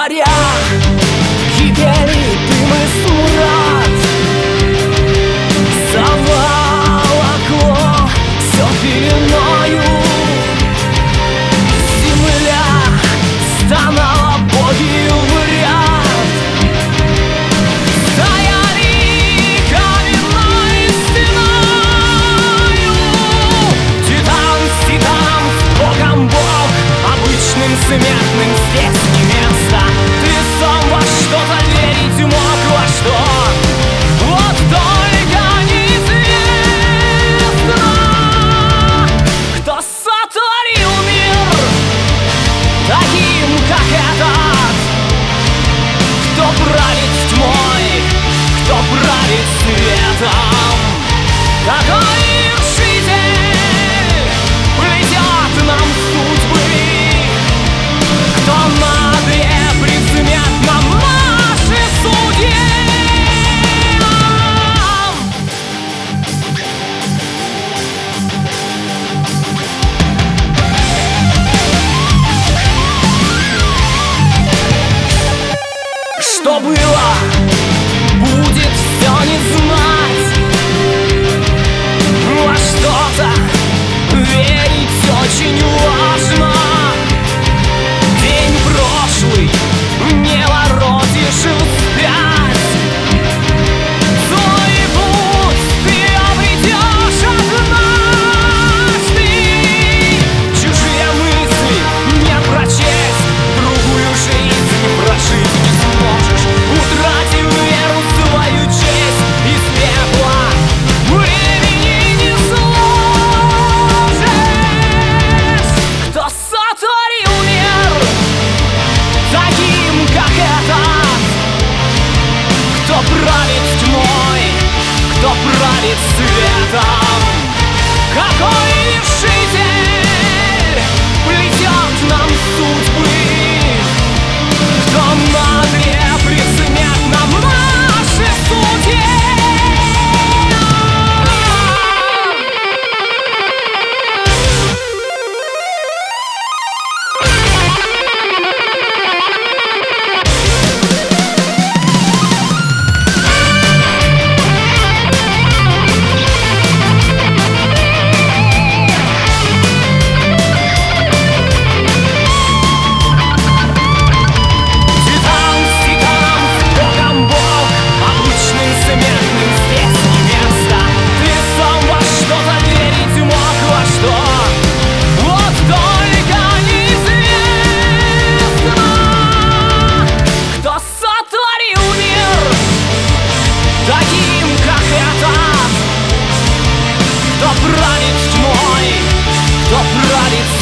морях кипели дым и смрад, заволокло все пеленою. Земля стонала боги в ряд, стояли каменной стеною. Титан с титаном, богом бог, обычным смертным здесь не место. Ты сам во что-то верить мог, во что вот только неизвестно, кто сотворил мир таким, как этот, кто правит тьмой, кто правит светом. Какой вершитель плетет нам судьбы, кто надре предсмертном наши судьи. Что было, будет все не знать, во что-то верить очень важно. День прошлый не воротишь вспять, свой путь ты обретешь однажды. Чужие мысли не прочесть, другую жизнь прожить не сможешь, утратив веру в свою честь, из пепла времени не сложишь. Кто сотворил мир таким, как этот, кто правит тьмой, кто правит светом? Какой вершитель плетет нам судьбы, кто надре предсмертном наши судьи? Титан с титаном, богом бог, обычным смертным здесь не место. Ты сам во что-то верить мог, во что вот только неизвестно, кто сотворил мир таким, как этот, кто правит тьмой, кто правит